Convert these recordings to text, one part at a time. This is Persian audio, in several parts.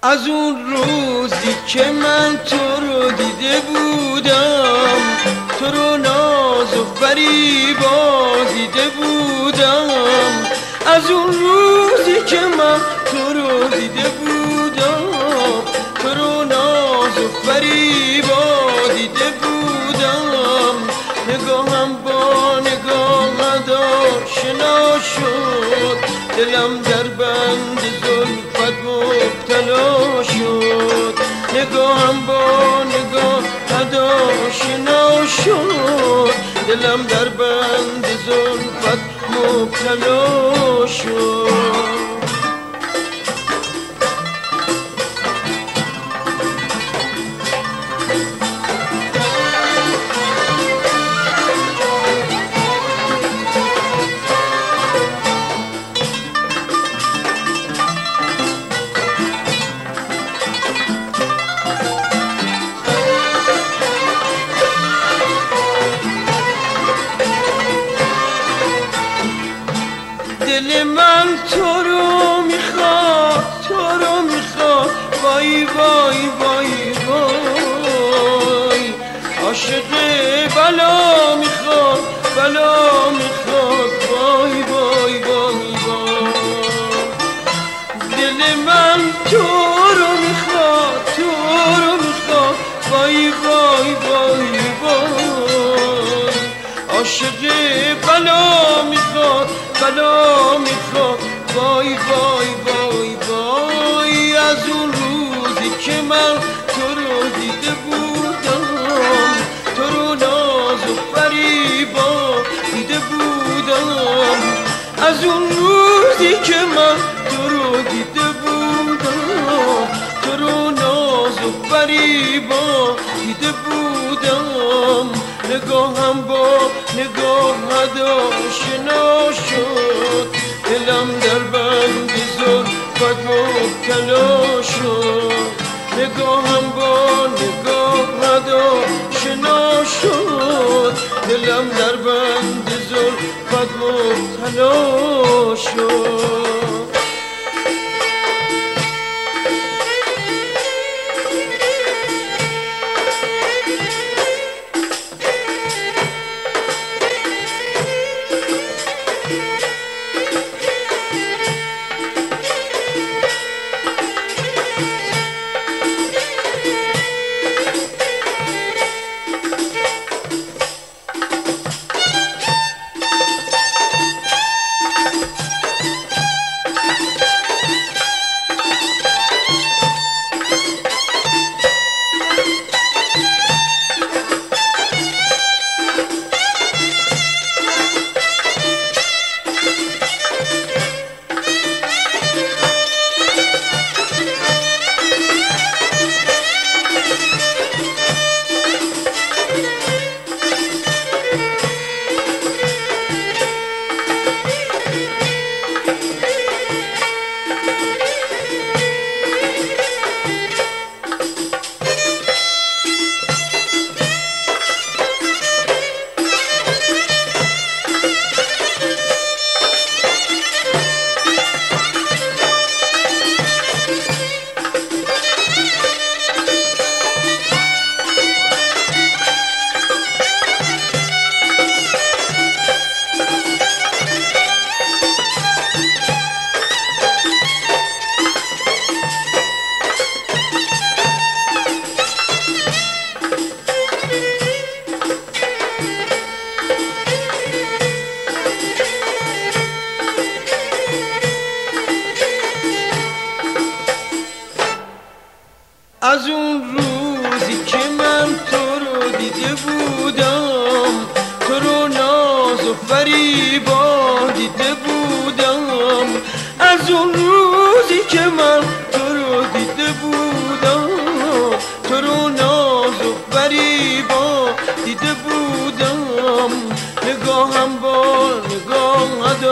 از اون روزی که من تو رو دیده بودم، تو رو ناز و فریبا دیده بودم. از اون روزی که من تو رو دیده بودم، تو رو ناز و فریبا دیده بودم. نگاهم با نگاه آشنا شد، دلم در بند زلفت مبتلا شد. نگاهم با نگاه آشنا شد، دلم در بند زلفت مبتلا شد. دل من تو رو میخواد، تو رو میخواد، وای وای وای وای. عاشق بلا میخواد، بلا میخواد، وای وای وای وای. دل من تو رو میخواد، تو رو میخواد، وای وای وای وای. عاشق بلا میخواد، بلا میخواد، وای وای وای وای. از اون روزی که من تو رو دیده بودم، تو رو ناز و فریبا دیده بودم. از اون روزی که من تو رو دیده بودم، تو رو ناز و فریبا دیده بودم. نگاهم با نگاهت آشنا شد، دلم در بند زلفت مبتلا شد. نگاهم با نگاهت آشنا شد، دلم در بند زلفت مبتلا شد. از اون روزی که من تو رو دیده بودم، تو رو ناز و فریبا دیده بودم. از اون روزی که من تو رو دیده بودم، تو رو ناز و فریبا دیده بودم. نگاهم با نگاهت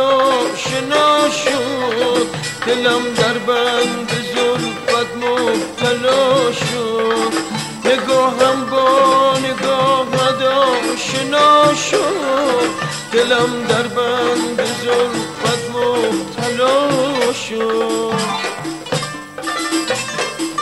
آشنا شد، دلم در بند زلفت مبتلا شد. نگاهم با نگاهت آشنا شد، دلم در بند زلفت مبتلا شد.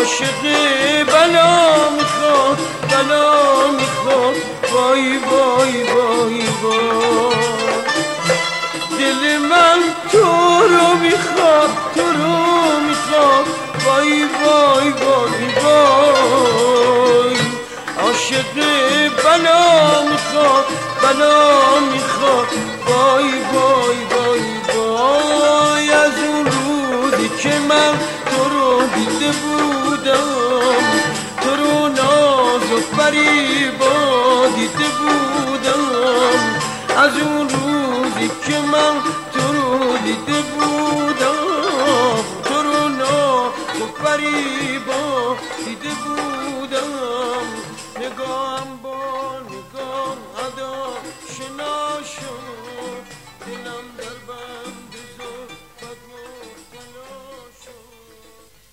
عاشق بلا میخواد بلا میخواد وای وای وای وای دل من تو رو میخواد تو رو میخواد وای وای وای وای عاشق بلا میخواد بلا میخواد وای وای وای وای از اون روزی که من تو رو دیده بودم تو رو ناز و فریبا دیده بودم از اون روزی که من تو رو دیده بودم تو رو ناز و فریبا دیده بودم نگاهم با نگاه ادا